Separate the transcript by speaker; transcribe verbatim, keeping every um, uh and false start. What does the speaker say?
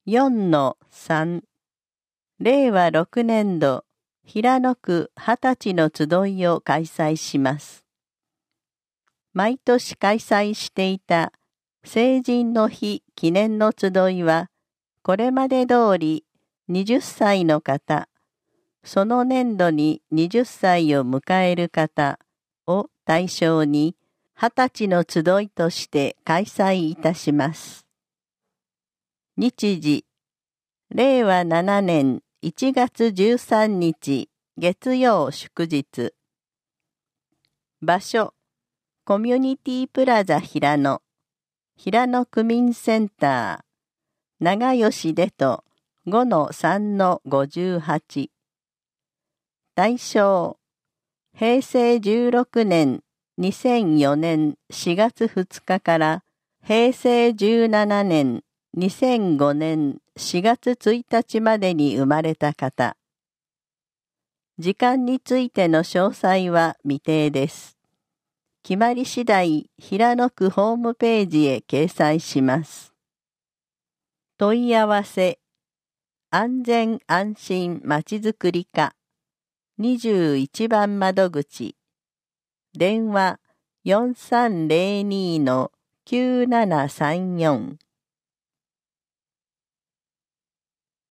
Speaker 1: よんのさん れいわろくねんど平野区二十歳の集いを開催します。毎年開催していた成人の日記念の集いは、これまで通りはたちの方、その年度にはたちを迎える方を対象にはたちの集いとして開催いたします。日時、れいわななねんいちがつじゅうさんにち月曜祝日。場所、コミュニティプラザ平野、平野区民センター、長吉でとごのさんのごじゅうはち。対象、へいせいじゅうろくねんにせんよねんしがつふつかからへいせいじゅうななねんにせんごねんしがつついたちまでに生まれた方。時間についての詳細は未定です。決まり次第、平野区ホームページへ掲載します。問い合わせ、安全安心まちづくり課、にじゅういちばん窓口、電話 よんさんぜろにのきゅうななさんよん